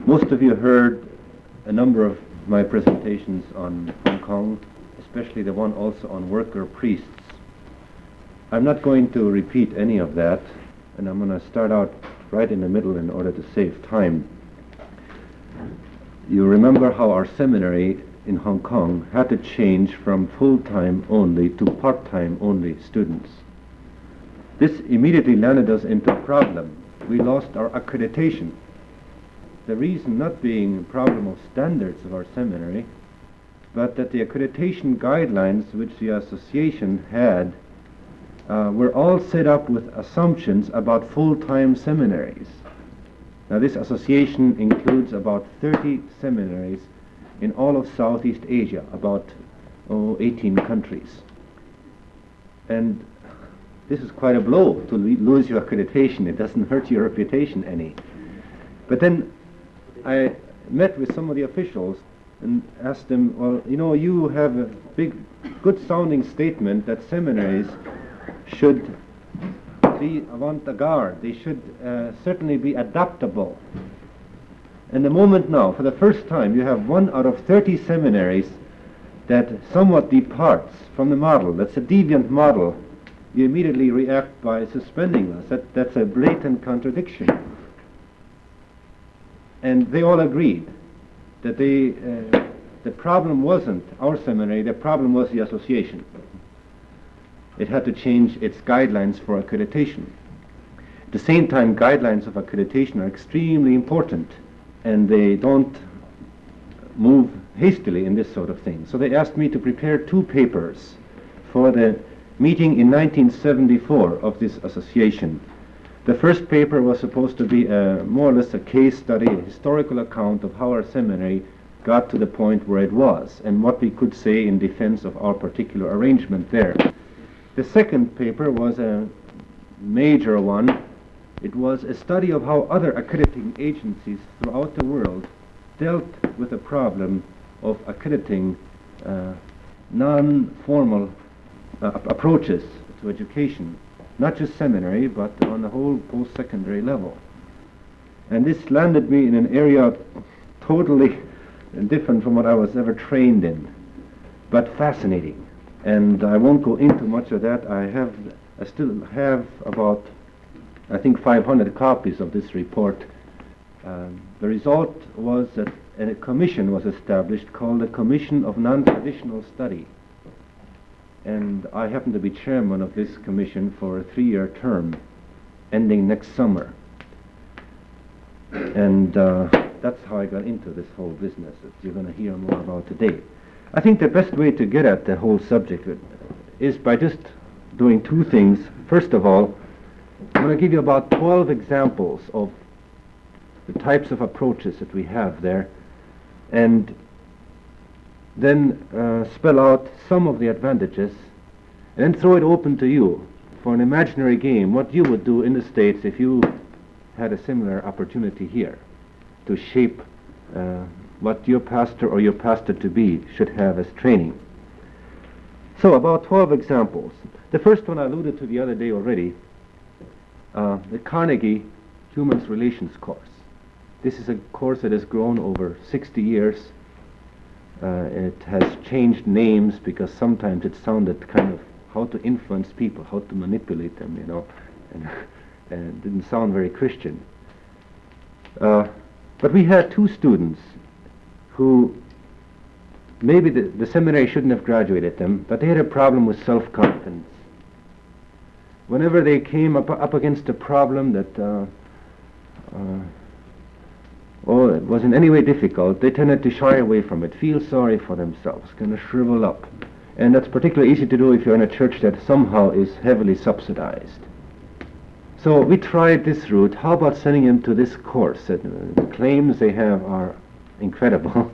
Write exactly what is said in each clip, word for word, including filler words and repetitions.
Most of you heard a number of my presentations on Hong Kong, especially the one also on worker priests. I'm not going to repeat any of that, and I'm going to start out right in the middle in order to save time. You remember how our seminary in Hong Kong had to change from full-time only to part-time only students. This immediately landed us into a problem. We lost our accreditation. The reason not being a problem of standards of our seminary, but that the accreditation guidelines which the association had uh, were all set up with assumptions about full-time seminaries. Now this association includes about thirty seminaries in all of Southeast Asia, about oh, eighteen countries. And this is quite a blow to le- lose your accreditation. It doesn't hurt your reputation any. But then I met with some of the officials and asked them, well, you know, you have a big, good-sounding statement that seminaries should be avant-garde. They should uh, certainly be adaptable. And the moment now, for the first time, you have one out of thirty seminaries that somewhat departs from the model. That's a deviant model. You immediately react by suspending us. That, that's a blatant contradiction. And they all agreed that they, uh, the problem wasn't our seminary, the problem was the association. It had to change its guidelines for accreditation. At the same time, guidelines of accreditation are extremely important, and they don't move hastily in this sort of thing. So they asked me to prepare two papers for the meeting in nineteen seventy-four of this association. The first paper was supposed to be a, more or less a case study, a historical account of how our seminary got to the point where it was and what we could say in defense of our particular arrangement there. The second paper was a major one. It was a study of how other accrediting agencies throughout the world dealt with the problem of accrediting uh, non-formal uh, approaches to education. Not just seminary, but on the whole post-secondary level. And this landed me in an area totally different from what I was ever trained in, but fascinating. And I won't go into much of that. I have, I still have about, I think, five hundred copies of this report. Um, the result was that a commission was established called the Commission of Non-Traditional Study. And I happen to be chairman of this commission for a three-year term, ending next summer. And uh, that's how I got into this whole business that you're going to hear more about today. I think the best way to get at the whole subject is by just doing two things. First of all, I'm going to give you about twelve examples of the types of approaches that we have there, and then uh, spell out some of the advantages, and then throw it open to you for an imaginary game, what you would do in the States if you had a similar opportunity here to shape uh, what your pastor or your pastor-to-be should have as training. So about twelve examples. The first one I alluded to the other day already, uh, the Carnegie Human Relations course. This is a course that has grown over sixty years. Uh, it has changed names because sometimes it sounded kind of how to influence people, how to manipulate them, you know, and, and it didn't sound very Christian. Uh, but we had two students who maybe the, the seminary shouldn't have graduated them, but they had a problem with self-confidence. Whenever they came up, up against a problem that uh, uh, oh, it was in any way difficult, they tended to shy away from it, feel sorry for themselves, kind of shrivel up. And that's particularly easy to do if you're in a church that somehow is heavily subsidized. So we tried this route. How about sending them to this course? That, uh, the claims they have are incredible.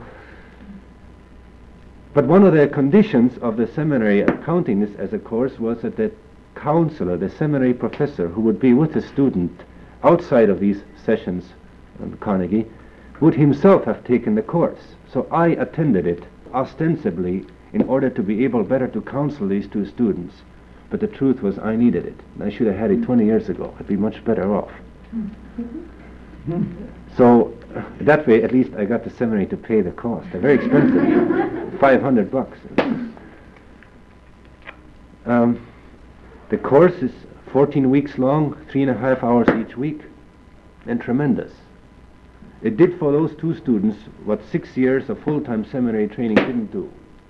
But one of the conditions of the seminary accounting this as a course was that the counselor, the seminary professor who would be with the student outside of these sessions at Carnegie, would himself have taken the course. So I attended it ostensibly in order to be able better to counsel these two students. But the truth was I needed it. I should have had it twenty years ago. I'd be much better off. So That way, at least I got the seminary to pay the cost. They're very expensive, five hundred bucks. Um, the course is fourteen weeks long, three and a half hours each week, and tremendous. It did for those two students what six years of full-time seminary training didn't do.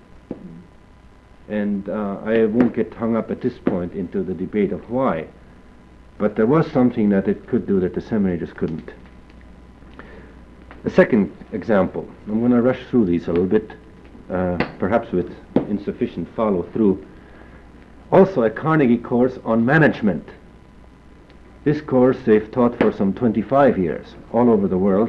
And uh, I won't get hung up at this point into the debate of why, but there was something that it could do that the seminary just couldn't. A second example, I'm going to rush through these a little bit, uh, perhaps with insufficient follow-through. Also a Carnegie course on management. This course they've taught for some twenty-five years, all over the world.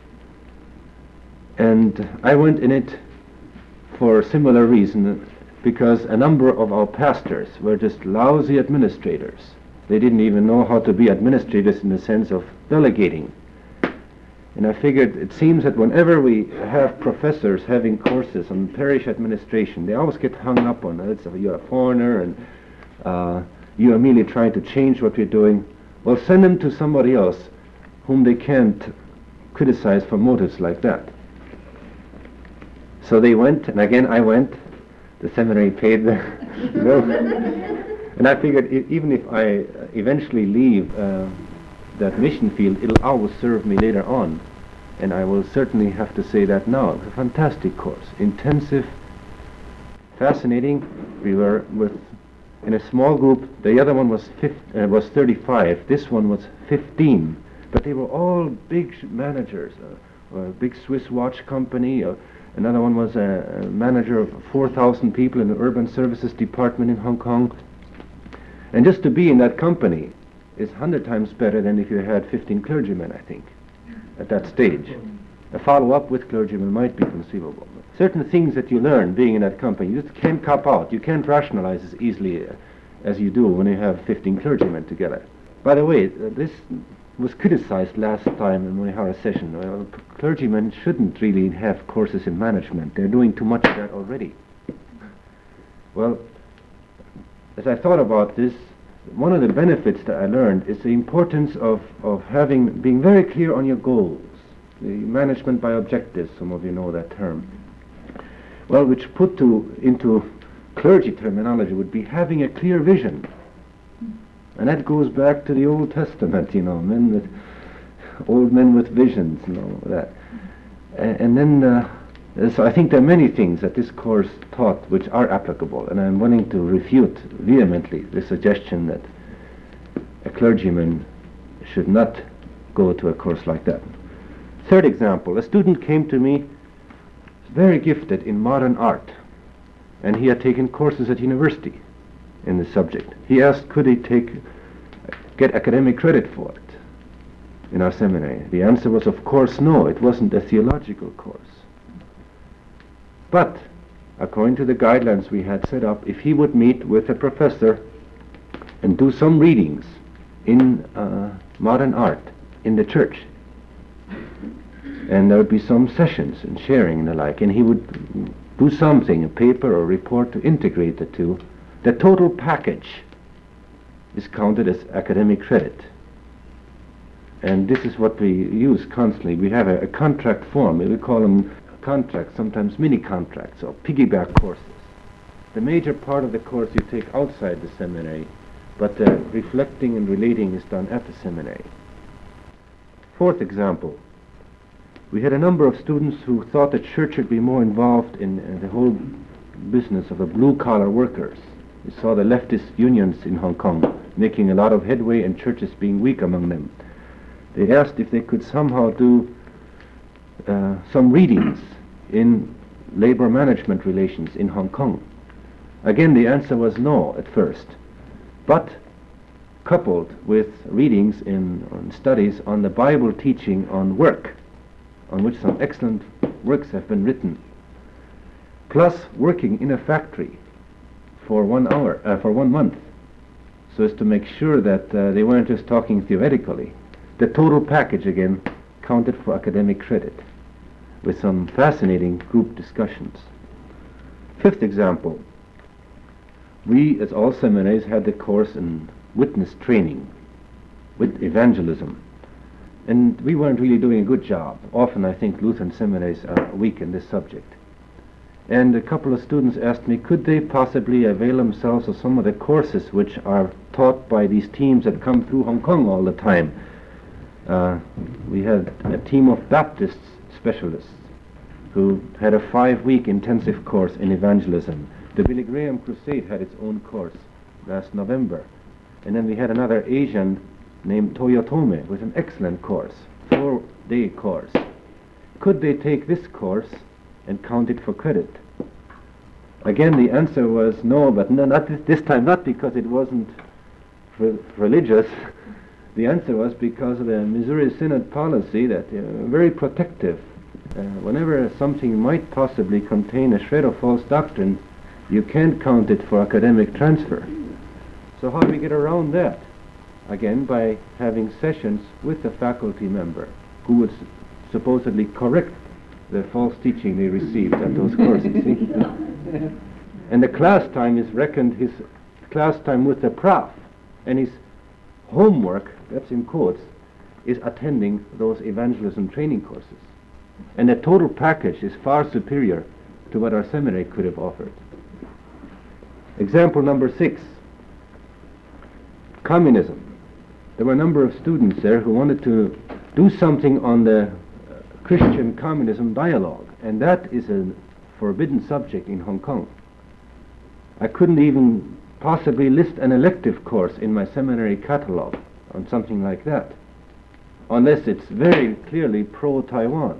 And I went in it for a similar reason, because a number of our pastors were just lousy administrators. They didn't even know how to be administrators in the sense of delegating. And I figured it seems that whenever we have professors having courses on parish administration, they always get hung up on it. So you're a foreigner and uh, you're merely trying to change what we're doing. Well, send them to somebody else whom they can't criticize for motives like that. So they went, and again I went. The seminary paid the bill. And I figured I- even if I uh, eventually leave uh, that mission field, it'll always serve me later on. And I will certainly have to say that now. It's a fantastic course, intensive, fascinating. We were with in a small group. The other one was fif- uh, was thirty-five. This one was fifteen. But they were all big sh- managers. Uh, a big Swiss watch company. Uh, another one was a, a manager of four thousand people in the urban services department in Hong Kong. And just to be in that company is a hundred times better than if you had fifteen clergymen, I think, at that stage. A follow-up with clergymen might be conceivable. Certain things that you learn being in that company, you just can't cop out. You can't rationalize as easily uh, as you do when you have fifteen clergymen together. By the way, uh, this was criticized last time in Monihara session. Well, c- clergymen shouldn't really have courses in management. They're doing too much of that already. Well, as I thought about this, one of the benefits that I learned is the importance of, of having, being very clear on your goals. The management by objectives, some of you know that term. Well, which put to into clergy terminology would be having a clear vision. And that goes back to the Old Testament, you know, men with, old men with visions and all of that. And, and then, uh, so I think there are many things that this course taught which are applicable, and I'm willing to refute vehemently the suggestion that a clergyman should not go to a course like that. Third example, a student came to me, very gifted in modern art, and he had taken courses at university in the subject. He asked, could he take, get academic credit for it in our seminary? The answer was, of course, no. It wasn't a theological course. But, according to the guidelines we had set up, if he would meet with a professor and do some readings in uh, modern art in the church, and there would be some sessions and sharing and the like, and he would do something, a paper or report to integrate the two, the total package is counted as academic credit. And this is what we use constantly. We have a, a contract form. We call them contracts, sometimes mini contracts or piggyback courses. The major part of the course you take outside the seminary, but uh, reflecting and relating is done at the seminary. Fourth example. We had a number of students who thought the church should be more involved in uh, the whole business of the blue-collar workers. We saw the leftist unions in Hong Kong making a lot of headway and churches being weak among them. They asked if they could somehow do uh, some readings in labor management relations in Hong Kong. Again, the answer was no at first, but coupled with readings in on studies on the Bible teaching on work, on which some excellent works have been written, plus working in a factory for one hour, uh, for one month, so as to make sure that uh, they weren't just talking theoretically. The total package, again, counted for academic credit, with some fascinating group discussions. Fifth example, we, as all seminaries, had the course in witness training, with evangelism. And we weren't really doing a good job. Often I think Lutheran seminaries are weak in this subject. And a couple of students asked me, could they possibly avail themselves of some of the courses which are taught by these teams that come through Hong Kong all the time. Uh, we had a team of Baptist specialists who had a five-week intensive course in evangelism. The Billy Graham Crusade had its own course last November. And then we had another Asian named Toyotome with an excellent course, four-day course. Could they take this course and count it for credit? Again, the answer was no, but no, not this, this time, not because it wasn't re- religious. The answer was because of the Missouri Synod policy that uh, very protective. Uh, whenever something might possibly contain a shred of false doctrine, you can't count it for academic transfer. So how do we get around that? Again, by having sessions with the faculty member who would s- supposedly correct the false teaching they received at those courses. See? And the class time is reckoned his class time with the prof, and his homework, that's in quotes, is attending those evangelism training courses. And the total package is far superior to what our seminary could have offered. Example number six, communism. There were a number of students there who wanted to do something on the Christian communism dialogue, and that is a forbidden subject in Hong Kong. I couldn't even possibly list an elective course in my seminary catalog on something like that, unless it's very clearly pro-Taiwan.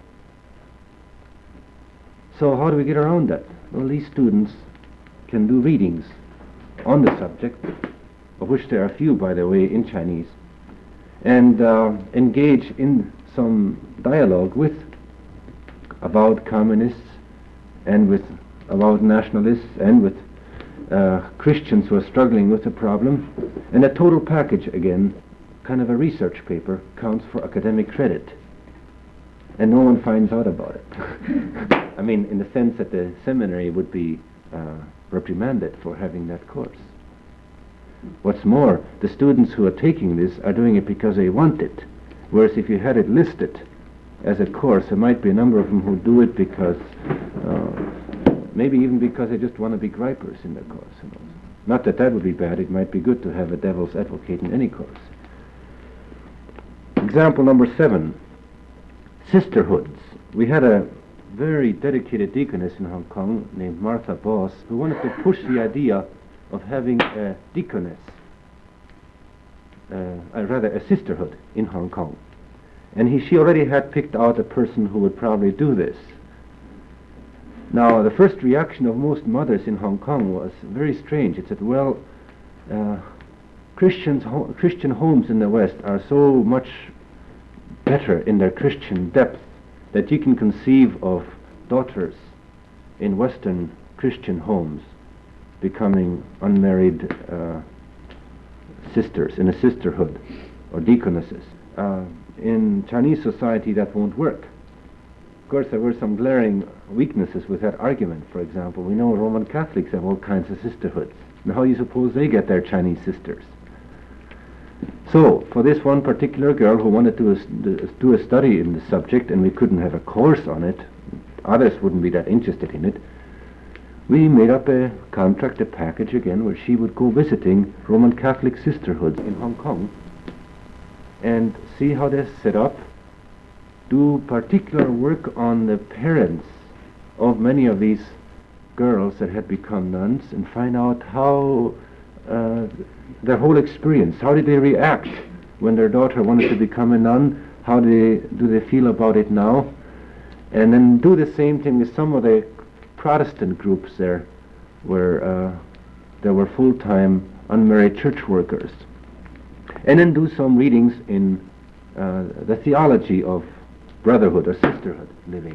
So how do we get around that? Well, these students can do readings on the subject, of which there are a few, by the way, in Chinese, and uh, engage in some dialogue with about communists and with about nationalists and with uh, Christians who are struggling with the problem. And a total package, again, kind of a research paper, counts for academic credit. And no one finds out about it. I mean, in the sense that the seminary would be uh, reprimanded for having that course. What's more, the students who are taking this are doing it because they want it. Whereas if you had it listed as a course, there might be a number of them who do it because, uh, maybe even because they just want to be gripers in the course. You know. Not that that would be bad, it might be good to have a devil's advocate in any course. Example number seven, sisterhoods. We had a very dedicated deaconess in Hong Kong named Martha Boss who wanted to push the idea of having a deaconess, uh, uh, rather a sisterhood in Hong Kong. And he, she already had picked out a person who would probably do this. Now, the first reaction of most mothers in Hong Kong was very strange. It said, well, uh, Christians ho- Christian homes in the West are so much better in their Christian depth that you can conceive of daughters in Western Christian homes becoming unmarried uh, sisters in a sisterhood or deaconesses. Uh, in Chinese society that won't work. Of course, there were some glaring weaknesses with that argument. For example, we know Roman Catholics have all kinds of sisterhoods. And how do you suppose they get their Chinese sisters? So, for this one particular girl who wanted to uh, do a study in the subject, and we couldn't have a course on it, others wouldn't be that interested in it, we made up a contract, a package again, where she would go visiting Roman Catholic sisterhoods in Hong Kong and see how they're set up, do particular work on the parents of many of these girls that had become nuns, and find out how uh, their whole experience, how did they react when their daughter wanted to become a nun, how do they, do they feel about it now, and then do the same thing with some of the Protestant groups there, where uh, there were full-time unmarried church workers. And then do some readings in uh, the theology of brotherhood or sisterhood living.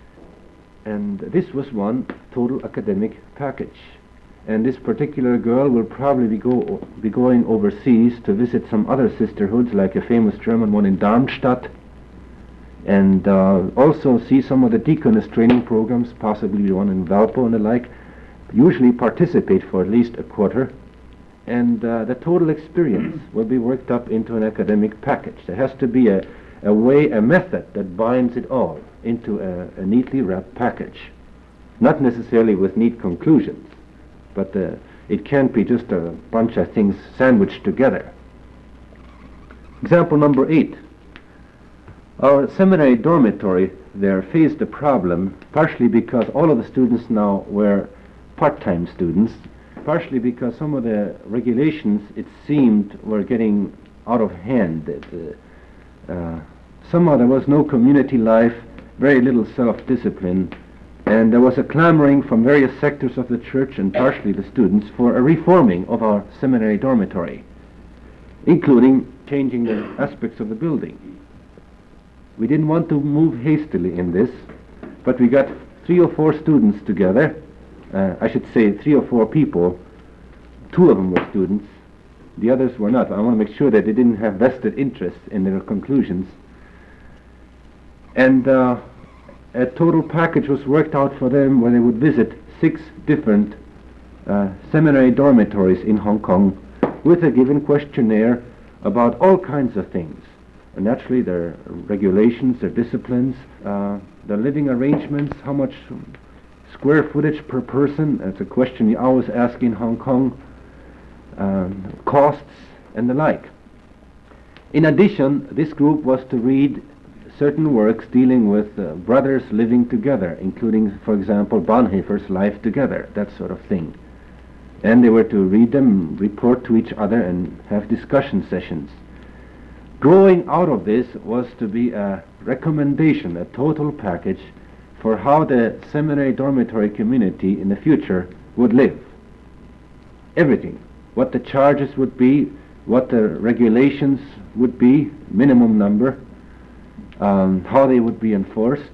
And this was one total academic package. And this particular girl will probably be, go, be going overseas to visit some other sisterhoods, like a famous German one in Darmstadt, and uh, also see some of the deaconess training programs, possibly the one in Valpo and the like, usually participate for at least a quarter, and uh, the total experience will be worked up into an academic package. There has to be a, a way, a method that binds it all into a, a neatly wrapped package. Not necessarily with neat conclusions, but uh, it can't be just a bunch of things sandwiched together. Example number eight. Our seminary dormitory there faced a problem, partially because all of the students now were part-time students, partially because some of the regulations, it seemed, were getting out of hand. Uh, uh, somehow there was no community life, very little self-discipline, and there was a clamoring from various sectors of the church and partially the students for a reforming of our seminary dormitory, including changing the aspects of the building. We didn't want to move hastily in this, but we got three or four students together, uh, I should say three or four people. Two of them were students, the others were not. I want to make sure that they didn't have vested interest in their conclusions. And uh, a total package was worked out for them where they would visit six different uh, seminary dormitories in Hong Kong with a given questionnaire about all kinds of things. And naturally their regulations, their disciplines, uh, their living arrangements, how much square footage per person, that's a question you always ask in Hong Kong, um, costs and the like. In addition, this group was to read certain works dealing with uh, brothers living together, including, for example, Bonhoeffer's Life Together, that sort of thing. And they were to read them, report to each other, and have discussion sessions. Growing out of this was to be a recommendation, a total package for how the seminary dormitory community in the future would live. Everything. What the charges would be, what the regulations would be, minimum number, um, how they would be enforced.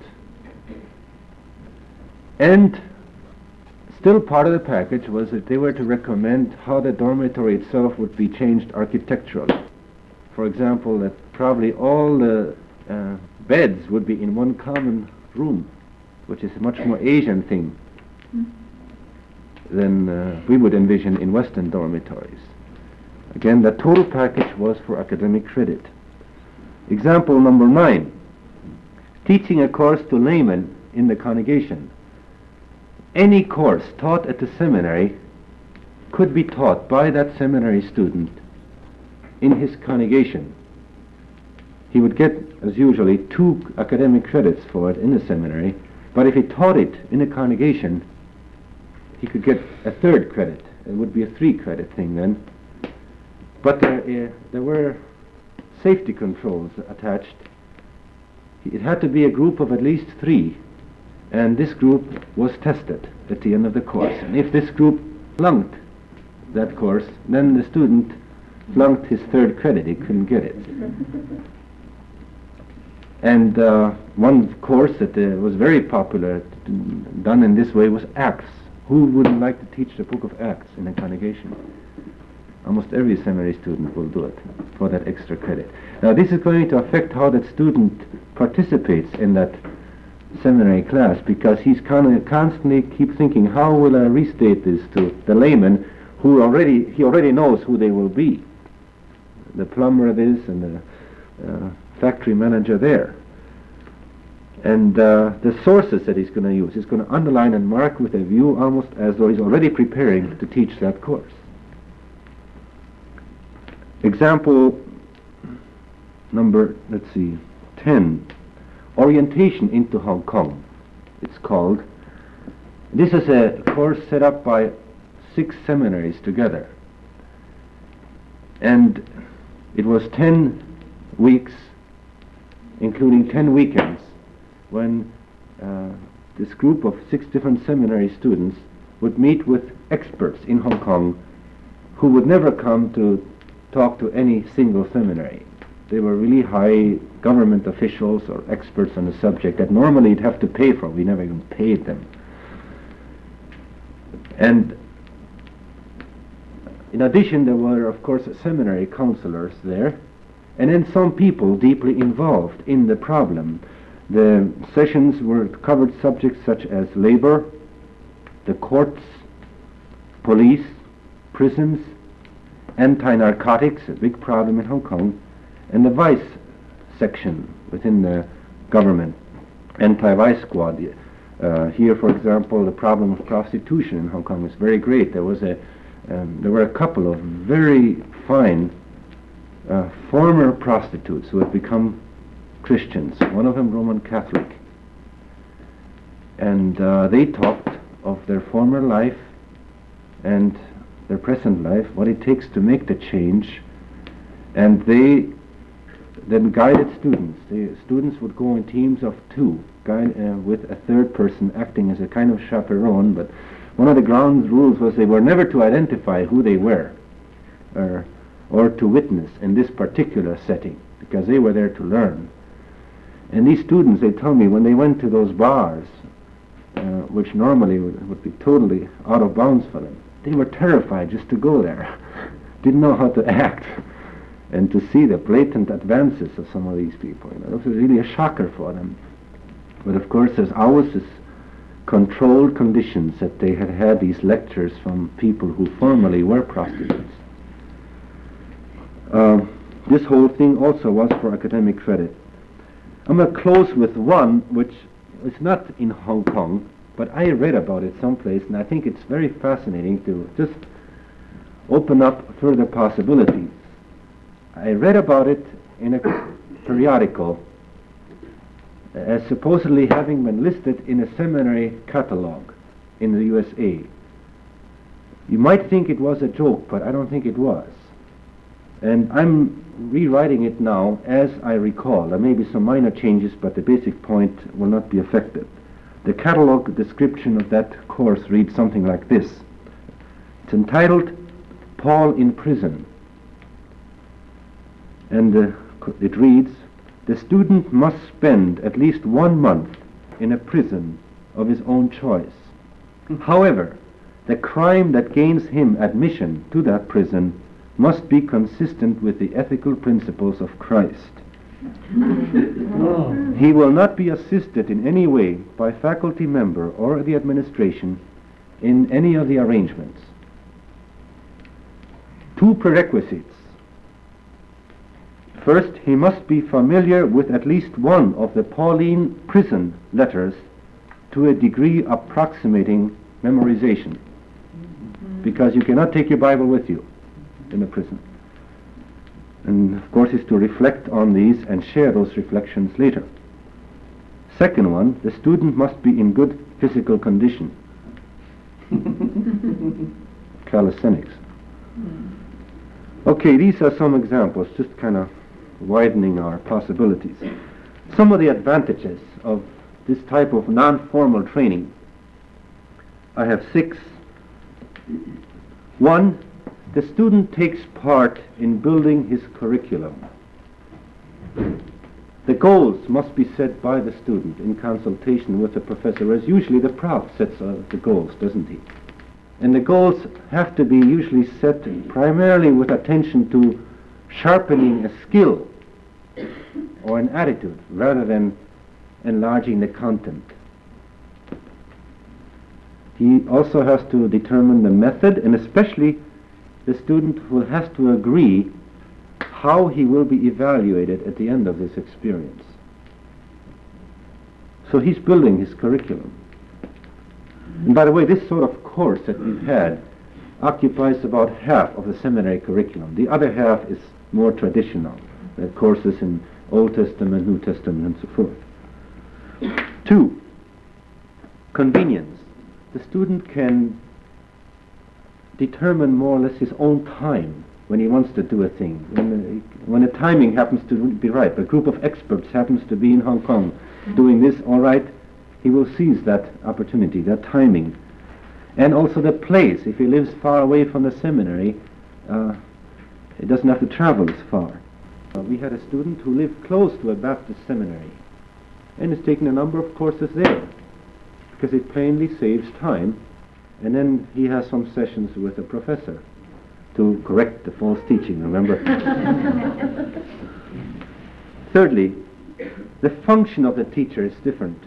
And still part of the package was that they were to recommend how the dormitory itself would be changed architecturally. For example, that probably all the uh, beds would be in one common room, which is a much more Asian thing than uh, we would envision in Western dormitories. Again, the total package was for academic credit. Example number nine, teaching a course to laymen in the congregation. Any course taught at the seminary could be taught by that seminary student in his congregation. He would get, as usually, two academic credits for it in the seminary, but if he taught it in a congregation, he could get a third credit. It would be a three-credit thing then. But there, uh, there were safety controls attached. It had to be a group of at least three, and this group was tested at the end of the course. And if this group flunked that course, then the student flunked his third credit. He couldn't get it. And uh, one course that uh, was very popular, t- done in this way, was Acts. Who wouldn't like to teach the book of Acts in a congregation? Almost every seminary student will do it for that extra credit. Now this is going to affect how that student participates in that seminary class, because he's con- constantly keep thinking, how will I restate this to the layman who already, he already knows who they will be. The plumber this and the uh, factory manager there. And uh, the sources that he's going to use, he's going to underline and mark with a view almost as though he's already preparing to teach that course. Example number, let's see, ten. Orientation into Hong Kong, it's called. This is a course set up by six seminaries together. And it was ten weeks, including ten weekends, when uh, this group of six different seminary students would meet with experts in Hong Kong who would never come to talk to any single seminary. They were really high government officials or experts on the subject that normally you'd have to pay for. We never even paid them. And in addition, there were, of course, seminary counselors there, and then some people deeply involved in the problem. The sessions were covered subjects such as labor, the courts, police, prisons, anti-narcotics, a big problem in Hong Kong, and the vice section within the government, anti-vice squad. Uh, here, for example, the problem of prostitution in Hong Kong is very great. There was a, um, there were a couple of very fine uh, former prostitutes who have become Christians. One of them Roman Catholic, and uh, they talked of their former life and their present life, what it takes to make the change, and they then guided students. The students would go in teams of two, guide, uh, with a third person acting as a kind of chaperone, but one of the ground rules was they were never to identify who they were, or, or to witness in this particular setting, because they were there to learn. And these students, they tell me, when they went to those bars, uh, which normally would, would be totally out of bounds for them, they were terrified just to go there, didn't know how to act. And to see the blatant advances of some of these people, you know, it was really a shocker for them. But of course, there's always this controlled conditions that they had had these lectures from people who formerly were prostitutes. Uh, this whole thing also was for academic credit. I'm going to close with one which is not in Hong Kong, but I read about it someplace, and I think it's very fascinating to just open up further possibilities. I read about it in a periodical as supposedly having been listed in a seminary catalog in the U S A. You might think it was a joke, but I don't think it was. And I'm rewriting it now as I recall. There may be some minor changes, but the basic point will not be affected. The catalog description of that course reads something like this. It's entitled Paul in Prison. And uh, it reads, the student must spend at least one month in a prison of his own choice. However, the crime that gains him admission to that prison must be consistent with the ethical principles of Christ. He will not be assisted in any way by faculty member or the administration in any of the arrangements. Two prerequisites. First, he must be familiar with at least one of the Pauline prison letters to a degree approximating memorization, mm-hmm. because you cannot take your Bible with you in the prison. And of course, is to reflect on these and share those reflections later. Second one, the student must be in good physical condition. Calisthenics. Okay, these are some examples, just kind of widening our possibilities. Some of the advantages of this type of non-formal training. I have six. One, the student takes part in building his curriculum. The goals must be set by the student in consultation with the professor, as usually the prof sets uh, the goals, doesn't he? And the goals have to be usually set primarily with attention to sharpening a skill or an attitude rather than enlarging the content. He also has to determine the method, and especially the student will have to agree how he will be evaluated at the end of this experience. So he's building his curriculum. And by the way, this sort of course that we've had occupies about half of the seminary curriculum. The other half is more traditional, the courses in Old Testament, New Testament, and so forth. Two, convenience. The student can determine more or less his own time when he wants to do a thing. When the, when the timing happens to be right, a group of experts happens to be in Hong Kong doing this, all right, he will seize that opportunity, that timing. And also the place. If he lives far away from the seminary, uh, he doesn't have to travel as far. Uh, we had a student who lived close to a Baptist seminary and is taking a number of courses there because it plainly saves time, and then he has some sessions with a professor to correct the false teaching, remember? Thirdly, the function of the teacher is different.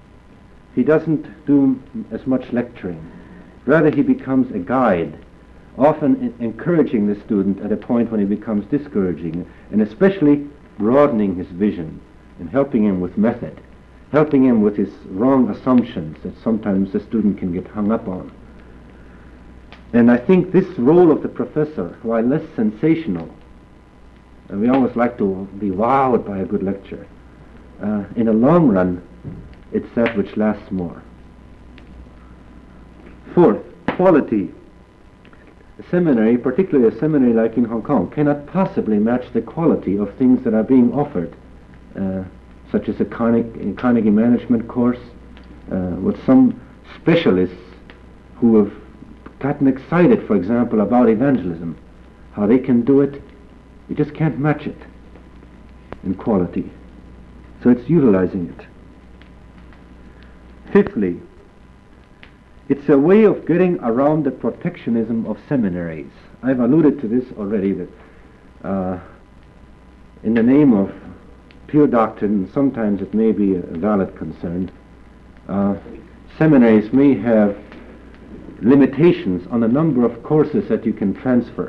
He doesn't do as much lecturing. Rather, he becomes a guide, often en- encouraging the student at a point when he becomes discouraging, and especially broadening his vision and helping him with method, helping him with his wrong assumptions that sometimes the student can get hung up on. And I think this role of the professor, while less sensational, and we always like to be wowed by a good lecture, uh, in the long run, it's that which lasts more. Fourth, quality. A seminary, particularly a seminary like in Hong Kong, cannot possibly match the quality of things that are being offered, uh, such as a Carnegie, a Carnegie Management course, uh, with some specialists who have gotten excited, for example, about evangelism, how they can do it. You just can't match it in quality. So it's utilizing it. Fifthly, it's a way of getting around the protectionism of seminaries. I've alluded to this already, that uh, in the name of pure doctrine, sometimes it may be a valid concern, uh, seminaries may have limitations on the number of courses that you can transfer.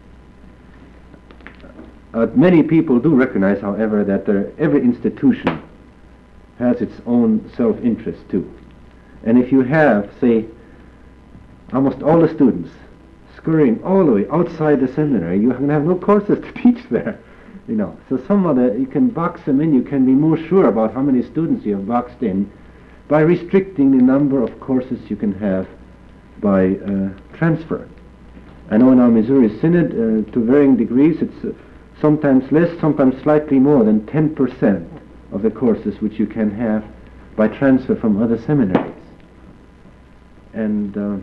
Uh, many people do recognize, however, that there, every institution has its own self-interest too. And if you have, say, almost all the students scurrying all the way outside the seminary, you can have no courses to teach there. You know, so some of the, you can box them in, you can be more sure about how many students you have boxed in by restricting the number of courses you can have by uh, transfer. I know in our Missouri Synod, uh, to varying degrees, it's uh, sometimes less, sometimes slightly more than ten percent of the courses which you can have by transfer from other seminaries. And uh,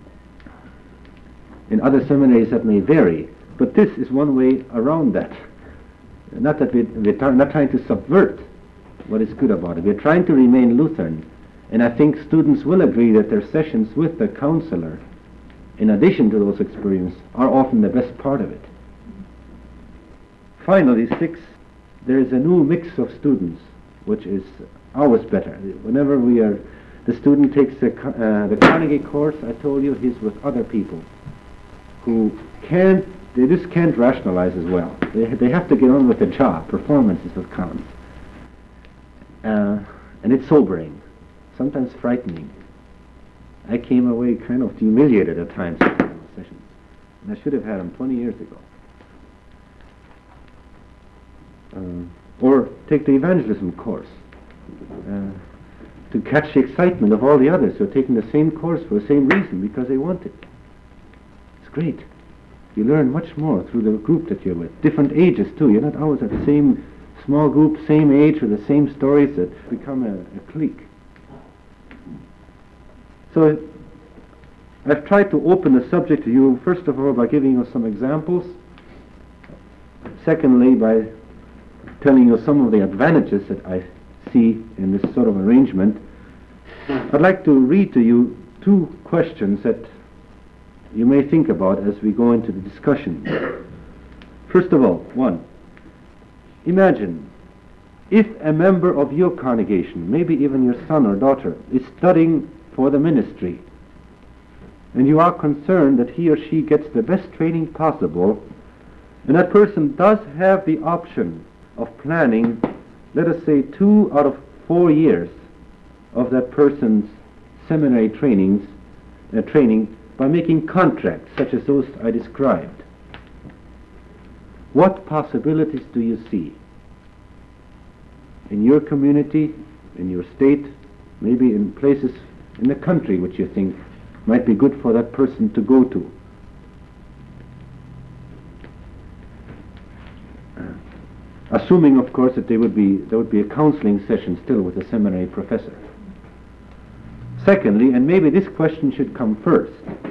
in other seminaries that may vary, but this is one way around that. Not that we, we're t- not trying to subvert what is good about it. We're trying to remain Lutheran, and I think students will agree that their sessions with the counselor, in addition to those experiences, are often the best part of it. Finally, six, there is a new mix of students, which is always better. Whenever we are, the student takes the, uh, the Carnegie course, I told you, he's with other people who can't, they just can't rationalize as well. They, they have to get on with the job. Performance is what counts. Uh, and it's sobering, sometimes frightening. I came away kind of humiliated at times in those sessions. And I should have had them twenty years ago. Uh, or take the evangelism course. Uh, to catch the excitement of all the others who are taking the same course for the same reason, because they want it. It's great. You learn much more through the group that you're with. Different ages too. You're not always at the same small group, same age, with the same stories that become a, a clique. So I've tried to open the subject to you, first of all, by giving you some examples. Secondly, by telling you some of the advantages that I see in this sort of arrangement. I'd like to read to you two questions that you may think about as we go into the discussion. First of all, one, imagine if a member of your congregation, maybe even your son or daughter, is studying for the ministry, and you are concerned that he or she gets the best training possible, and that person does have the option of planning, let us say, two out of four years of that person's seminary trainings, uh, training by making contracts such as those I described. What possibilities do you see in your community, in your state, maybe in places in the country which you think might be good for that person to go to? Assuming, of course, that there would be there would be a counseling session still with a seminary professor. Secondly, and maybe this question should come first,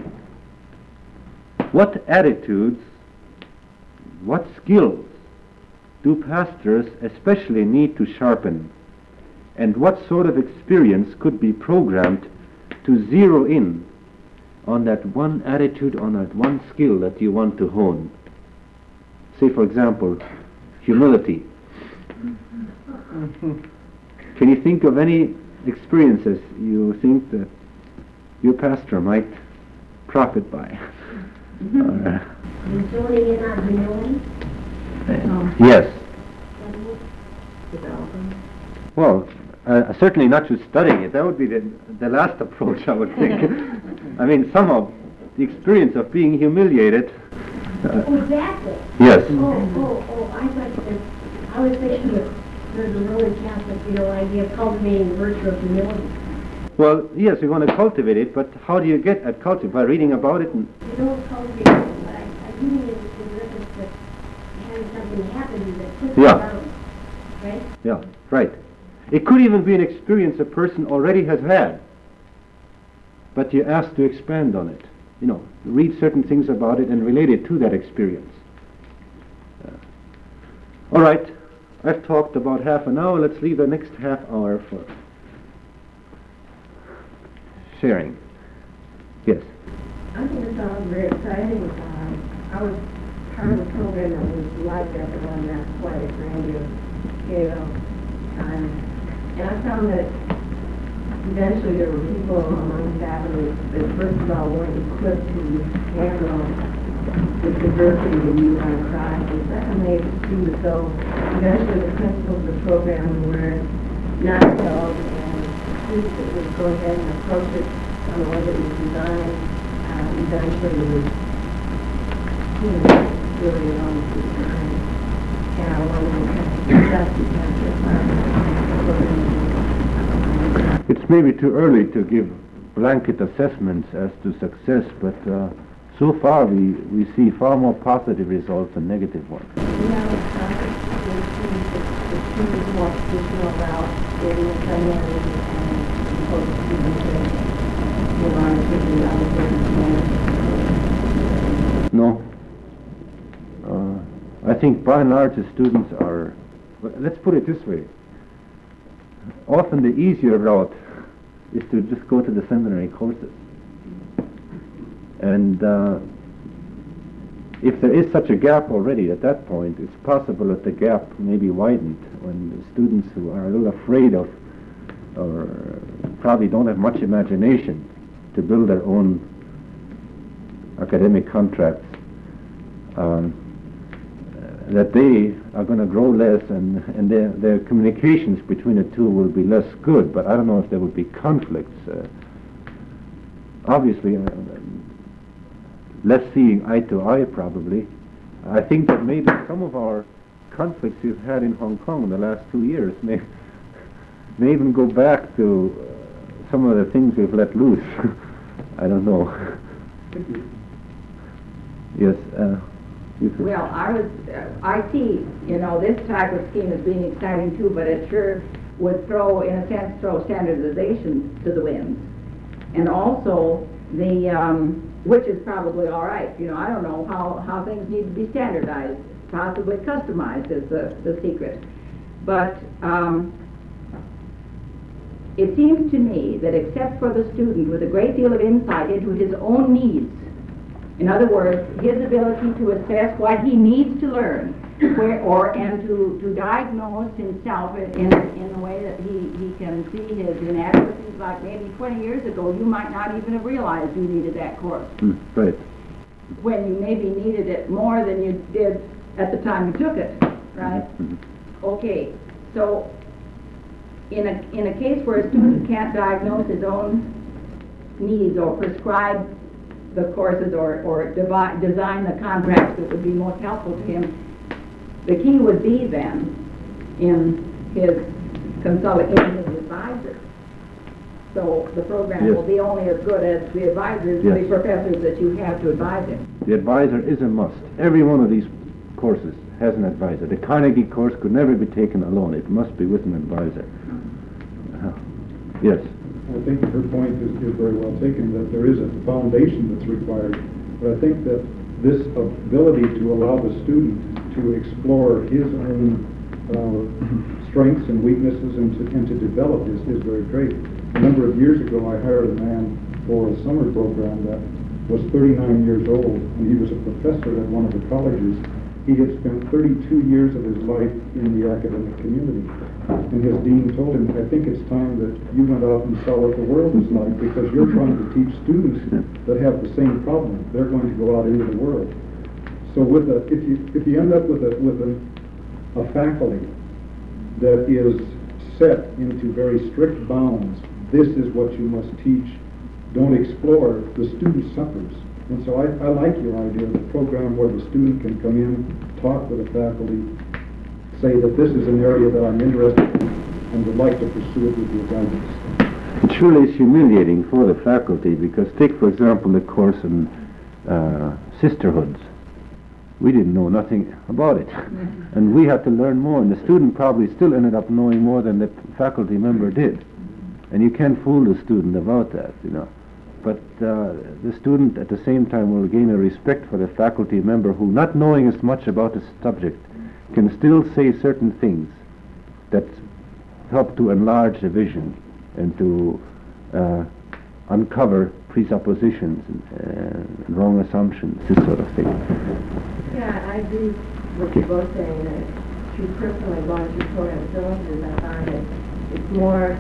what attitudes, what skills do pastors especially need to sharpen, and what sort of experience could be programmed to zero in on that one attitude, on that one skill that you want to hone? Say, for example, humility. Can you think of any experiences you think that your pastor might profit by? Mm-hmm. Uh, And zoning in on humility, uh, yes. developing. Well, uh, certainly not just studying it. That would be the, the last approach, I would think. I mean, somehow, the experience of being humiliated. Uh, Oh, exactly. yes. Oh, oh, oh, I thought that, I was thinking of, there's a Roman Catholic, you know, idea of cultivating the virtue of humility. Well, yes, we want to cultivate it, but how do you get at cultivate? By reading about it? And You don't cultivate it, but I, I do mean in, in reference to having something happen that puts Yeah. you down, right? yeah, right. It could even be an experience a person already has had, but you're asked to expand on it. You know, read certain things about it and relate it to that experience. Uh, all right, I've talked about half an hour. Let's leave the next half hour for sharing. Yes. I think it sounds very exciting. Um, I was part of the program that was like that, the one that quite Grandview gave out. Um, and I found that eventually there were people among faculty that first of all weren't equipped to handle the diversity that you want to try. And secondly, to so eventually the principles of the program were not held, and students that would go ahead and approach it on the way that it was designed, uh, eventually would, you know, really along with the and I want to success It's maybe too early to give blanket assessments as to success, but uh, so far we, we see far more positive results than negative ones. You know, uh, the students more traditional about getting a seminary and supposed to be move on to the other No. Uh, I think by and large the students are, well, let's put it this way, often the easier route is to just go to the seminary courses. And uh, if there is such a gap already at that point, it's possible that the gap may be widened when the students who are a little afraid of, or probably don't have much imagination to build their own academic contracts, um, that they are going to grow less, and, and their, their communications between the two will be less good, but I don't know if there would be conflicts. Uh, obviously, uh, less seeing eye to eye probably. I think that maybe some of our conflicts we've had in Hong Kong in the last two years may, may even go back to uh, some of the things we've let loose. I don't know. Yes. Uh, Well, I was, uh, I see, you know, this type of scheme as being exciting too, but it sure would throw, in a sense, throw standardization to the winds. And also the, um, which is probably all right, you know, I don't know how, how things need to be standardized, possibly customized is the, the secret. But um, it seems to me that except for the student with a great deal of insight into his own needs, in other words, his ability to assess what he needs to learn, where, or and to, to diagnose himself in, in, in a way that he, he can see his inadequacies, like maybe twenty years ago you might not even have realized you needed that course. Mm, right. When you maybe needed it more than you did at the time you took it, right? Mm-hmm. Okay, so in a, in a case where a student can't diagnose his own needs or prescribe the courses or, or devi- design the contracts that would be most helpful to him, the key would be then in his consulting, in his advisor. So the program Yes. will be only as good as the advisors, Yes. the professors that you have to advise him. The advisor is a must. Every one of these courses has an advisor. The Carnegie course could never be taken alone. It must be with an advisor. Uh, yes. I think her point is, is very well taken, that there is a foundation that's required. But I think that this ability to allow the student to explore his own uh, strengths and weaknesses and to, and to develop is, is very great. A number of years ago, I hired a man for a summer program that was thirty-nine years old, and he was a professor at one of the colleges. he had spent thirty-two years of his life in the academic community. And his dean told him, I think it's time that you went out and saw what the world is like, because you're trying to teach students that have the same problem. They're going to go out into the world. So with a, if you if you end up with a with a, a faculty that is set into very strict bounds, this is what you must teach, don't explore, the student suffers. And so I, I like your idea of a program where the student can come in, talk with the faculty, say that this is an area that I'm interested in and would like to pursue it with your guidance. It surely is humiliating for the faculty, because take, for example, the course on uh, sisterhoods. We didn't know nothing about it. And we had to learn more, and the student probably still ended up knowing more than the faculty member did. And you can't fool the student about that, you know. But uh, the student at the same time will gain a respect for the faculty member who, not knowing as much about the subject, can still say certain things that help to enlarge the vision and to uh, uncover presuppositions and, uh, and wrong assumptions, this sort of thing. Yeah, I agree with what you're both saying, that through personally going through program cylinders, I find that it's more,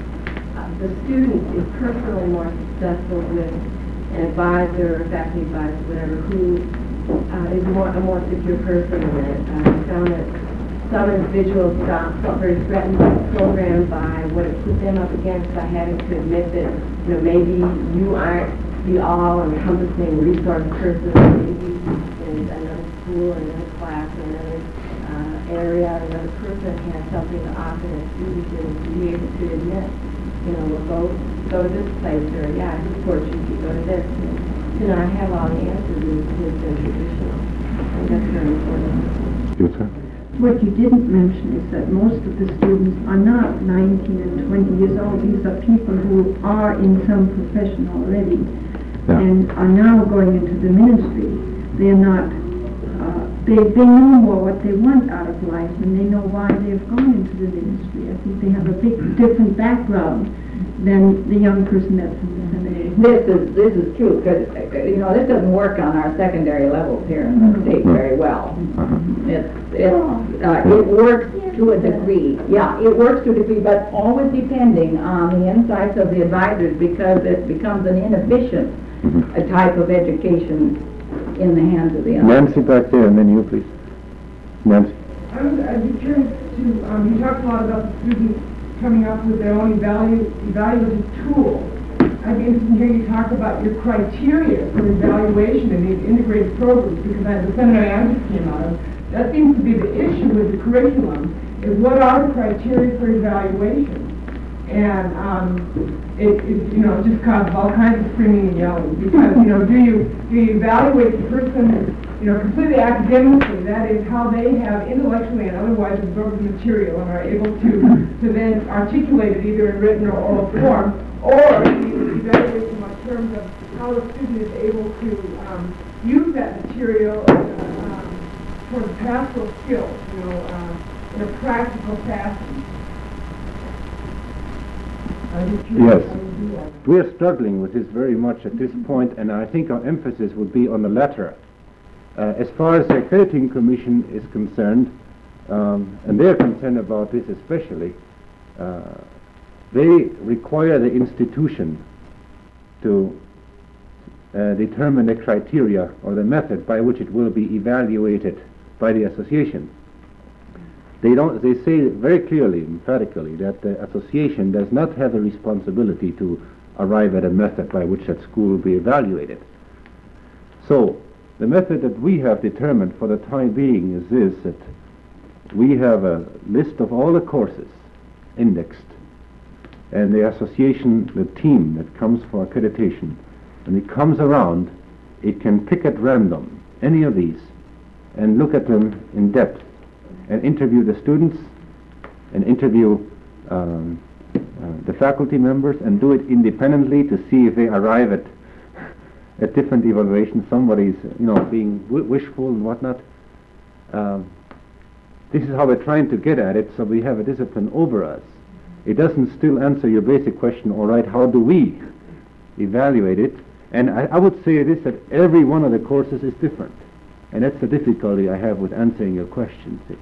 uh, the student is personally more successful with an advisor or faculty advisor, whatever, who uh, is more, a more secure person in it. Uh, I found that some individuals felt felt very threatened by the program, by what it put them up against, by having to admit that, you know, maybe you aren't the all-encompassing resource person, maybe in another school, or another class, or another uh, area, another person has something to offer a student, and to be able to admit, you know, well, go, go to this place, or yeah, I support you if you go to this. And to not have all the answers is, is been traditional. And that's very important. Yes, sir? What you didn't mention is that most of the students are not nineteen and twenty years old. These are people who are in some profession already, Yeah. and are now going into the ministry. They are not, uh, they, they know more what they want out of life, and they know why they've gone into the ministry. I think they have a big different background than the young person that's in the seminary. This is, this is true, because, you know, this doesn't work on our secondary levels here in the state very well. It's, it's, uh, it works to a degree, yeah, it works to a degree, but always depending on the insights of the advisors, because it becomes an inefficient a type of education in the hands of the advisors. Nancy back there, and then you, please. Nancy. I was, I'd be curious to, um, you talked a lot about the students coming up with their own evalu evaluative tool. I'd be interested to hear you talk about your criteria for evaluation in these integrated programs, because as the seminary I just came out of, that seems to be the issue with the curriculum, is what are the criteria for evaluation? And um, it, it, you know, it just causes all kinds of screaming and yelling, because, you know, do you, do you evaluate the person, you know, completely academically, that is, how they have intellectually and otherwise absorbed the material and are able to, to then articulate it either in written or oral form, or do you evaluate them on terms of how the student is able to um, use that material uh, um, towards practical skills, you know, uh, in a practical fashion. Yes. We are struggling with this very much at this point, and I think our emphasis would be on the latter. Uh, as far as the Accrediting Commission is concerned, um, and they're concerned about this especially, uh, they require the institution to uh, determine the criteria or the method by which it will be evaluated by the association. They don't. They say very clearly, emphatically, that the association does not have a responsibility to arrive at a method by which that school will be evaluated. So, the method that we have determined for the time being is this: that we have a list of all the courses indexed, and the association, the team that comes for accreditation, when it comes around, it can pick at random any of these and look at them in depth, and interview the students, and interview um, uh, the faculty members, and do it independently to see if they arrive at at different evaluations. Somebody's, you know, being w wishful and whatnot. Um, this is how we're trying to get at it, so we have a discipline over us. It doesn't still answer your basic question, all right, how do we evaluate it? And I, I would say this, that every one of the courses is different. And that's the difficulty I have with answering your question. See.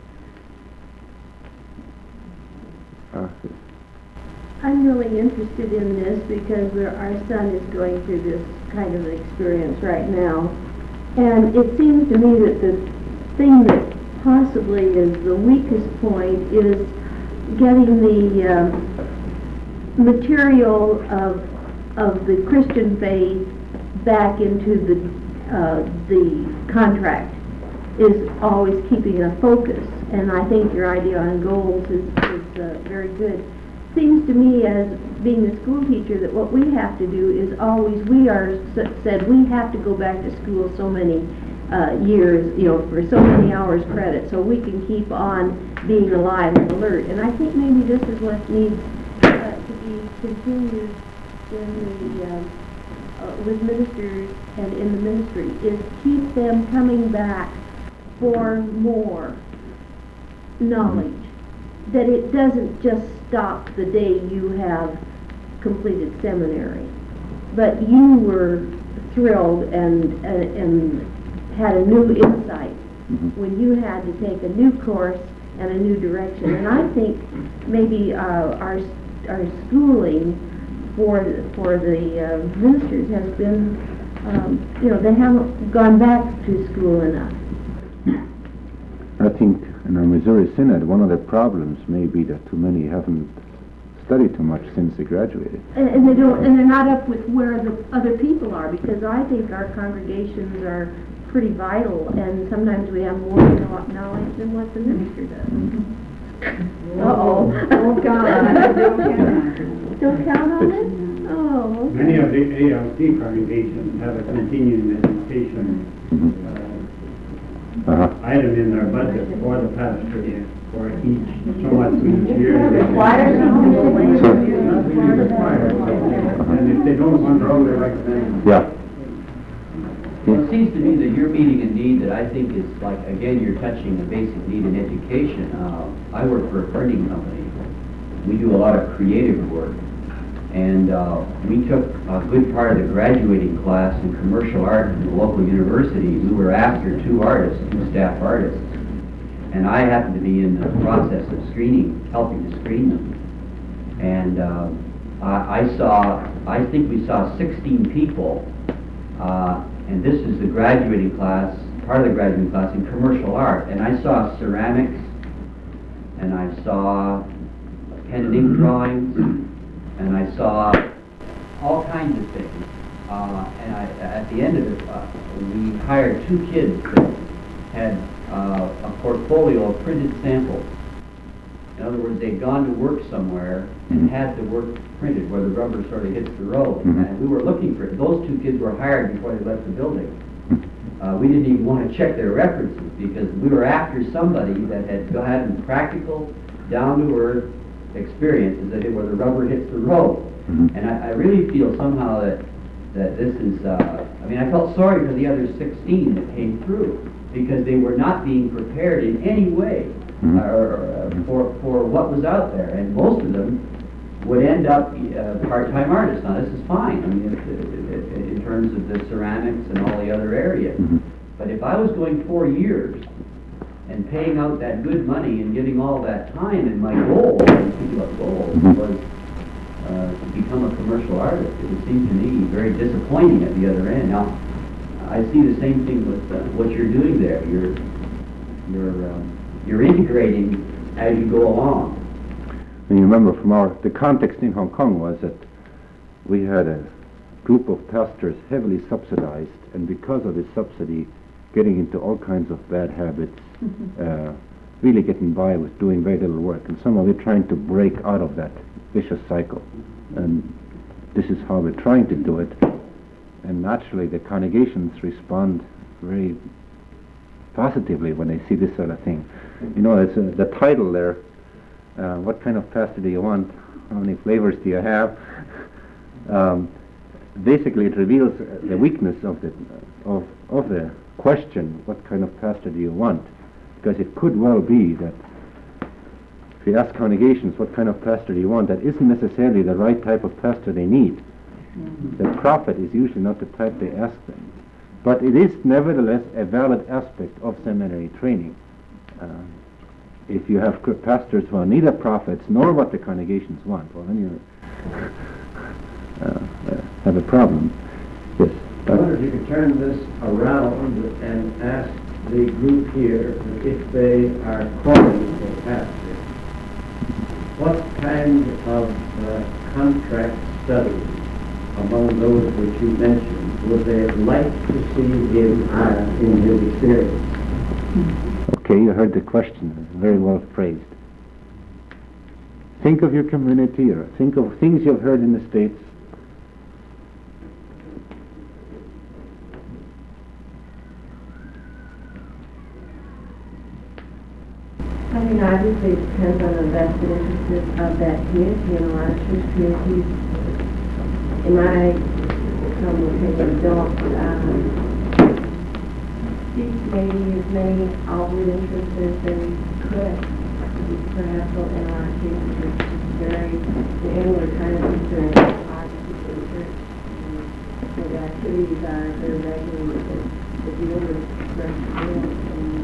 Uh, I'm really interested in this because we're, our son is going through this kind of experience right now. And it seems to me that the thing that possibly is the weakest point is getting the um, material of of the Christian faith back into the uh, the contract is always keeping a focus. And I think your idea on goals is, is uh, very good. Seems to me, as being a school teacher, that what we have to do is always, we are s- said we have to go back to school so many uh, years, you know, for so many hours credit, so we can keep on being alive and alert. And I think maybe this is what needs uh, to be continued in the, um, uh, with ministers and in the ministry, is keep them coming back for more knowledge. That it doesn't just stop the day you have completed seminary, but you were thrilled and and, and had a new insight Mhm. when you had to take a new course and a new direction. And I think maybe uh, our our schooling for for the uh, ministers has been, um, you know, they haven't gone back to school enough. I think in our Missouri Synod, one of the problems may be that too many haven't studied too much since they graduated. And, and they don't, and they're not up with where the other people are, because I think our congregations are pretty vital, and sometimes we have more kno- knowledge than what the minister does. Uh-oh. Don't count on it. Don't count on it. Don't count on it? Oh, okay. Many of the A L C congregations have a continuing education uh, Uh-huh. item in their budget for the pastor, for each, so much each year. Required? And if they don't enroll, they recommend. Yeah. Well, it seems to me that you're meeting a need that I think is like, again, you're touching a basic need in education. Uh, I work for a printing company. We do a lot of creative work. And uh, we took a good part of the graduating class in commercial art in the local university. We were after two artists, two staff artists. And I happened to be in the process of screening, helping to screen them. And uh, I, I saw, I think we saw sixteen people, uh, and this is the graduating class, part of the graduating class in commercial art. And I saw ceramics, and I saw pen and ink drawings, and I saw all kinds of things. Uh, and I, at the end of it, uh, we hired two kids that had uh, a portfolio of printed samples. In other words, they'd gone to work somewhere and had the work printed where the rubber sort of hits the road. Mhm. And we were looking for it. Those two kids were hired before they left the building. Uh, we didn't even want to check their references because we were after somebody that had had practical, down-to-earth experiences that where the rubber hits the road. Mhm. And I, I really feel somehow that that this is, uh, I mean, I felt sorry for the other sixteen that came through because they were not being prepared in any way Mhm. uh, or, uh, for, for what was out there. And most of them would end up uh, part-time artists. Now, this is fine, I mean, if, if, if, in terms of the ceramics and all the other areas. Mhm. But if I was going four years and paying out that good money and giving all that time, and my goal, when I think about goals, Mhm. was uh, to become a commercial artist, it would seem to me very disappointing at the other end. Now, I see the same thing with uh, what you're doing there. You're you're um, you're integrating as you go along. And you remember from our, the context in Hong Kong was that we had a group of pastors heavily subsidized, and because of this subsidy, getting into all kinds of bad habits, uh, really getting by with doing very little work. And somehow we're trying to break out of that vicious cycle. And this is how we're trying to do it. And naturally the congregations respond very positively when they see this sort of thing. You know, it's uh, the title there, uh, what kind of pastor do you want? How many flavors do you have? Um, basically it reveals uh, the weakness of the, of, of the question, what kind of pastor do you want? Because it could well be that if you ask congregations what kind of pastor do you want, that isn't necessarily the right type of pastor they need. The prophet is usually not the type they ask them. But it is nevertheless a valid aspect of seminary training. Uh, if you have c- pastors who are neither prophets nor what the congregations want, well, then you uh, uh, have a problem. Yes. I wonder if you could turn this around and ask the group here if they are calling a pastor, what kind of uh, contract studies among those which you mentioned would they like to see him have in his experience? Okay, you heard the question. Very well phrased. Think of your community, or think of things you've heard in the States. I mean, obviously, it depends on the vested interests of that community, and a lot of church communities, in my humble opinion, don't um, seek maybe as many outward interests as they could. Perhaps in a lot of cases, it's just very, the inward kind of concern obviously for the church. And so the activities are very regulated, but the deal is expressed.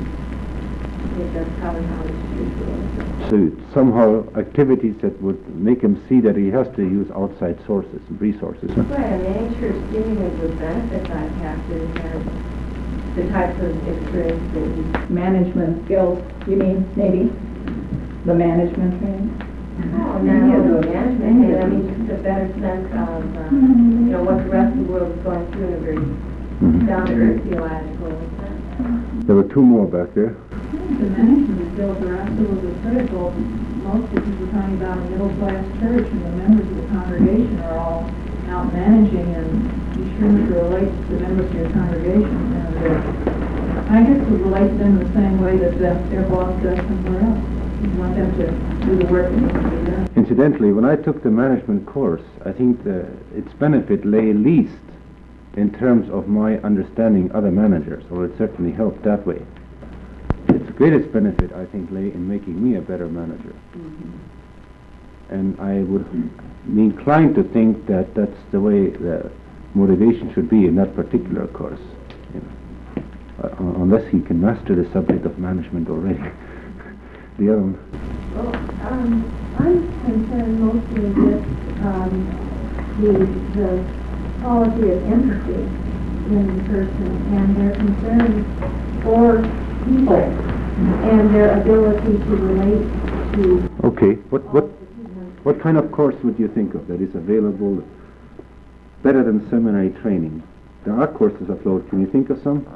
That's probably how it should be. So somehow activities that would make him see that he has to use outside sources and resources. Right, I mean, any church seemingly would benefit by pastors have the types of experience that we... Management skills, you mean, maybe? The management training? Oh, not only the management, training, I mean, just a better sense of, um, you know, what the rest of the world is going through in a very Mm-hmm. down-to-earth theological sense. There were two more back there. The management skills are absolutely critical. Most of you are talking about a middle-class church, and the members of the congregation are all out managing, and you sure need to relate to the members of your congregation. And uh, I guess we relate to them in the same way that uh, their boss does somewhere else. You want them to do the work that needs to be done. Incidentally, when I took the management course, I think the, its benefit lay least in terms of my understanding other managers, or it certainly helped that way. Its greatest benefit, I think, lay in making me a better manager. Mm-hmm. And I would be inclined to think that that's the way the motivation should be in that particular course, you know, uh, unless he can master the subject of management already. The other one. Well, um, I'm concerned mostly with um, the, the quality of empathy in the person and their concern for people and their ability to relate to... Okay, what, what, what kind of course would you think of that is available better than seminary training? There are courses afloat. Can you think of some?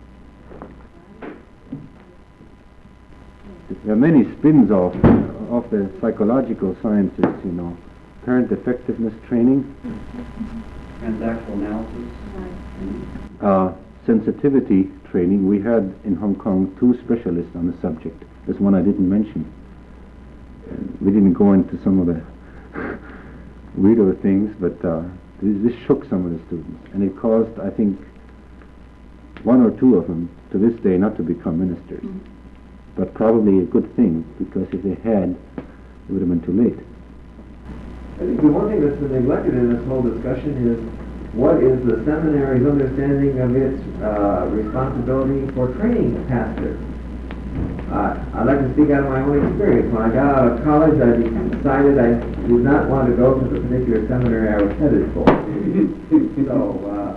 There are many spins off of the psychological sciences, you know. Parent effectiveness training. Transactional analysis. Uh, sensitivity training. We had in Hong Kong two specialists on the subject. There's one I didn't mention. And we didn't go into some of the weirder things, but uh, this, this shook some of the students. And it caused, I think, one or two of them to this day not to become ministers. Mm-hmm. But probably a good thing, because if they had, it would have been too late. I think the one thing that's been neglected in this whole discussion is what is the seminary's understanding of its uh, responsibility for training pastors. Uh, I'd like to speak out of my own experience. When I got out of college, I decided I did not want to go to the particular seminary I was headed for. So, uh,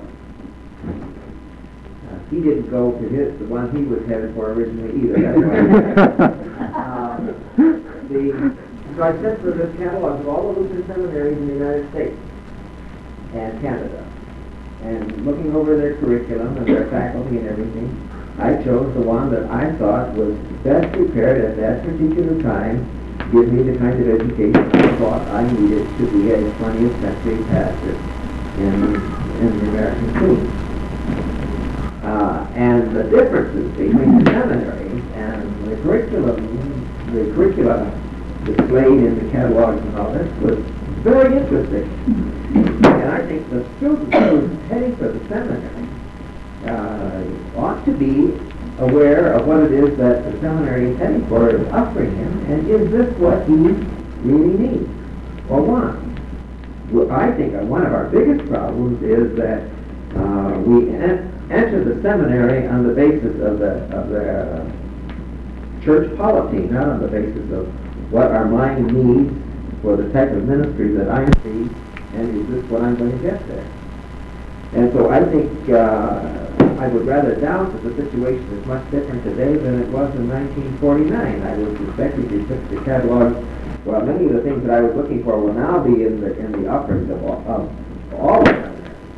uh, he didn't go to his, the one he was headed for originally either. That's why. uh, the, So I sent for this catalog of all the Lutheran seminaries in the United States and Canada. And looking over their curriculum and their faculty and everything, I chose the one that I thought was best prepared at that particular time to give me the kind of education I thought I needed to be a twentieth century pastor in, in the American scene. Uh, and the differences between the seminaries and the curriculum, the curricula displayed in the catalogs and all this was very interesting. And I think the student who's heading for the seminary uh, ought to be aware of what it is that the seminary is heading for, is offering him, and is this what he really needs or wants? Well, I think uh, one of our biggest problems is that uh, we en- enter the seminary on the basis of the, of the uh, church polity, not on the basis of what our mind needs for the type of ministry that I see, and is this what I'm going to get there? And so I think uh, I would rather doubt that the situation is much different today than it was in nineteen forty-nine. I would suspect if you took the catalog, well, many of the things that I was looking for will now be in the in the offerings of all of all of them.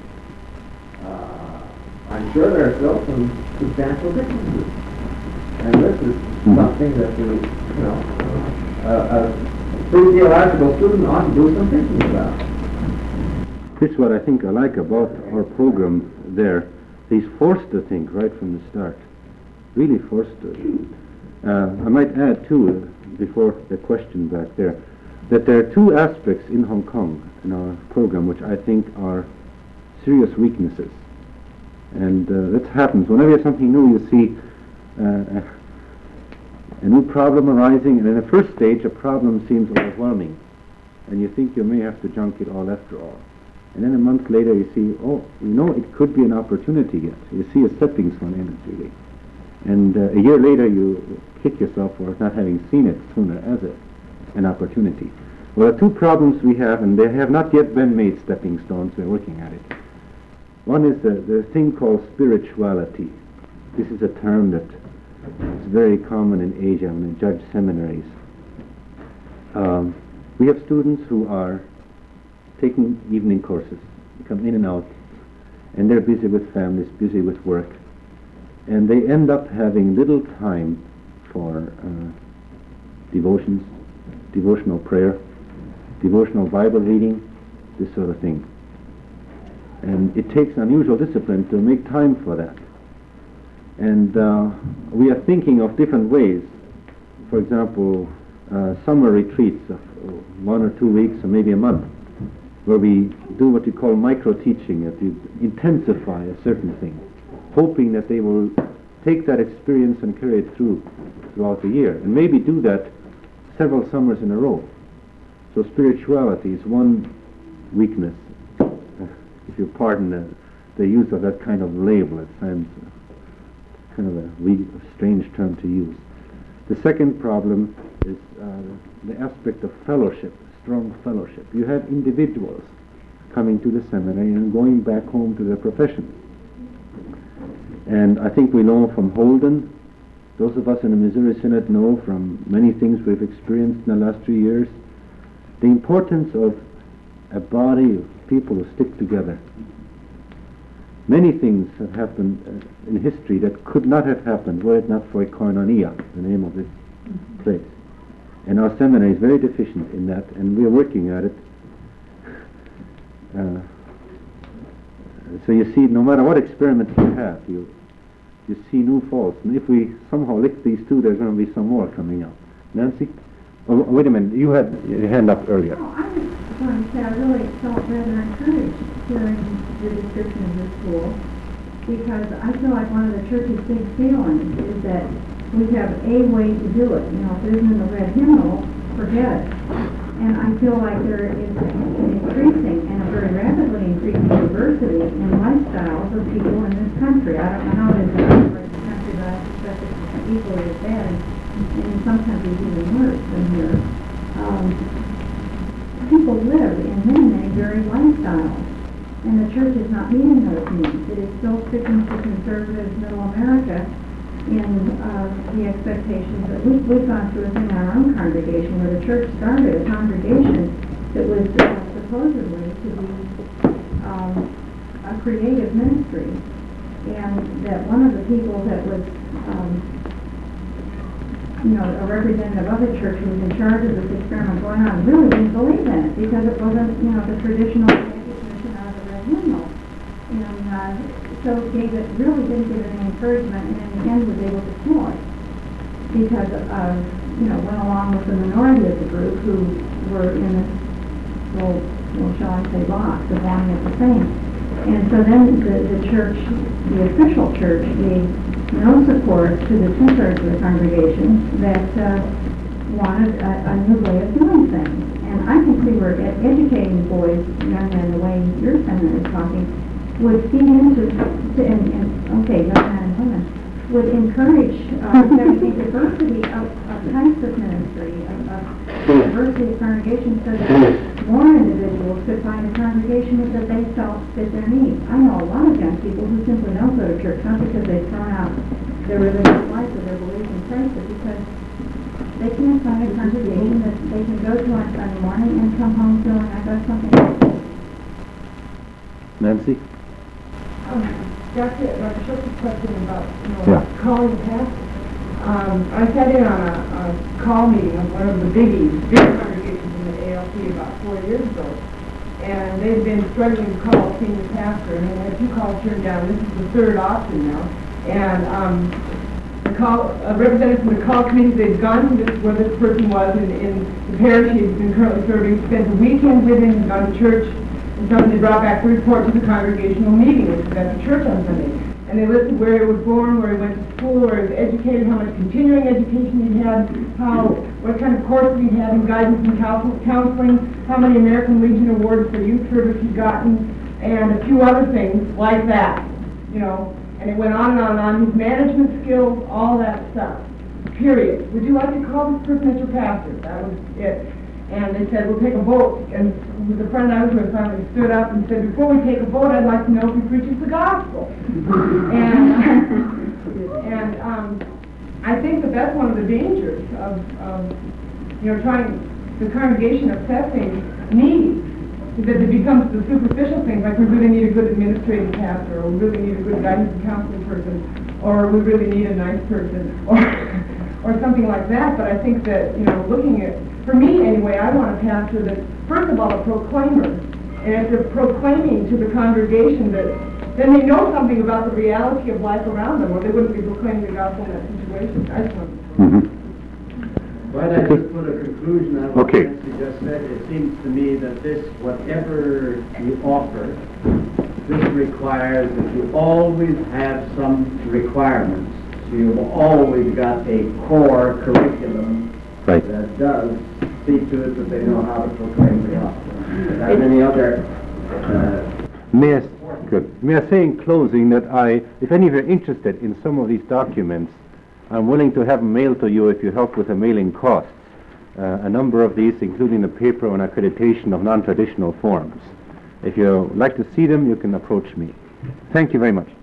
Uh, I'm sure there are still some substantial differences, and this is something that the you know uh, a true theological student ought to do some thinking about. This is what I think I like about our program there. He's forced to think right from the start. Really forced to. Uh, I might add, too, uh, before the question back there, that there are two aspects in Hong Kong in our program which I think are serious weaknesses. And uh, that happens. Whenever you have something new, you see uh, a, a new problem arising, and in the first stage, a problem seems overwhelming. And you think you may have to junk it all after all. And then a month later you see, oh, you know, it could be an opportunity yet. You see a stepping stone in it, really. And uh, a year later you kick yourself for not having seen it sooner as a, an opportunity. Well, the two problems we have, and they have not yet been made stepping stones, we're working at it. One is the, the thing called spirituality. This is a term that is very common in Asia and in judge seminaries. Um, we have students who are taking evening courses. They come in and out, and they're busy with families, busy with work, and they end up having little time for uh, devotions, devotional prayer, devotional Bible reading, this sort of thing. And it takes unusual discipline to make time for that. And uh, we are thinking of different ways. For example, uh, summer retreats of one or two weeks or maybe a month, where we do what we call micro-teaching, that we intensify a certain thing, hoping that they will take that experience and carry it through throughout the year, and maybe do that several summers in a row. So spirituality is one weakness, uh, if you pardon the, the use of that kind of label. It sounds uh, kind of a weak, strange term to use. The second problem is uh, the aspect of fellowship. Strong fellowship. You have individuals coming to the seminary and going back home to their profession. And I think we know from Holden, those of us in the Missouri Synod know from many things we've experienced in the last three years, the importance of a body of people who stick together. Many things have happened uh, in history that could not have happened were it not for Koinonia, the name of this place. And our seminary is very deficient in that, and we are working at it. Uh, so you see, no matter what experiment you have, you you see new faults. And if we somehow lick these two, there's going to be some more coming out. Nancy? Oh, wait a minute, you had your hand up earlier. Oh, I was going to say, I really felt rather encouraged hearing the description of this school, because I feel like one of the church's big failings is that we have a way to do it. You know, if it isn't in the red hymnal, forget it. And I feel like there is an increasing and a very rapidly increasing diversity in lifestyles of people in this country. I don't know how it is in other parts of the country, but I suspect it's equally as bad, and in some countries even worse than here. Um, people live in many, many varied lifestyles, and the church is not meeting those needs. It is still sticking to conservative middle America in uh, the expectations that we, we've gone through a thing in our own congregation where the church started a congregation that was uh, supposedly to be um, a creative ministry, and that one of the people that was um, you know, a representative of the church who was in charge of this experiment going on really didn't believe in it because it wasn't, you know, the traditional recognition of the red hymnal. And uh, so gave it, really didn't give it any encouragement, and in the end was able to kill it because of, you know, went along with the minority of the group who were in this little, little shall I say, box of wanting it the same. And so then the, the church, the official church, gave no support to the two-thirds of the congregation that uh, wanted a, a new way of doing things. And I think we were ed- educating boys, young men, the way your seminary is talking, would feed into, to, and, and, okay, not man and women, would encourage, uh, there to be diversity of, of types of ministry, of, of diversity of congregations, so that more individuals could find a congregation that they felt fit their needs. I know a lot of young people who simply don't go to church, not because they've thrown out their religious life or their belief in Christ, but because they can't find a congregation that they can go to on Sunday morning and come home feeling I got something else. Nancy? Um, Doctor Doctor Schultz's question about, you know, Yeah. calling pastors. Um, I sat in on a, a call meeting of one of the biggies, big congregations in the A L C about four years ago, and they've been struggling to call a senior pastor, and they had two calls turned down. This is the third option now, and um, the call, a representative from the call committee, they've gone to this, where this person was in, in the parish he's been currently serving, spent the weekend with him, gone to church, and somebody brought back the report to the congregational meeting, which was at the church on Sunday. And they listed where he was born, where he went to school, where he was educated, how much continuing education he had, how, what kind of courses he had in guidance and counsel- counseling, how many American Legion awards for youth service he'd gotten, and a few other things like that, you know. And it went on and on and on, his management skills, all that stuff, period. Would you like to call this person as your pastor? That was it. And they said, we'll take a vote. And the friend I was with finally stood up and said, before we take a vote, I'd like to know if he preaches the gospel. and and um, I think that that's one of the dangers of, of you know, trying, the congregation assessing needs, is that it becomes the superficial things, like we really need a good administrative pastor, or we really need a good guidance and counseling person, or we really need a nice person, or or something like that. But I think that, you know, looking at, for me anyway, I want a pastor that's, first of all, a proclaimer. And if they're proclaiming to the congregation that, then they know something about the reality of life around them, or they wouldn't be proclaiming the gospel in that situation. I just want to... Mm-hmm. Well, I just put a conclusion on what Okay. Nancy just said. It seems to me that this, whatever you offer, this requires that you always have some requirements. So you've always got a core curriculum Right. that does see to it that they know how to proclaim the gospel. Without any other uh, May I, good. May I say in closing that I, if any of you are interested in some of these documents, I'm willing to have them mailed to you if you help with the mailing costs. Uh, a number of these, including the paper on accreditation of non-traditional forms. If you like to see them, you can approach me. Thank you very much.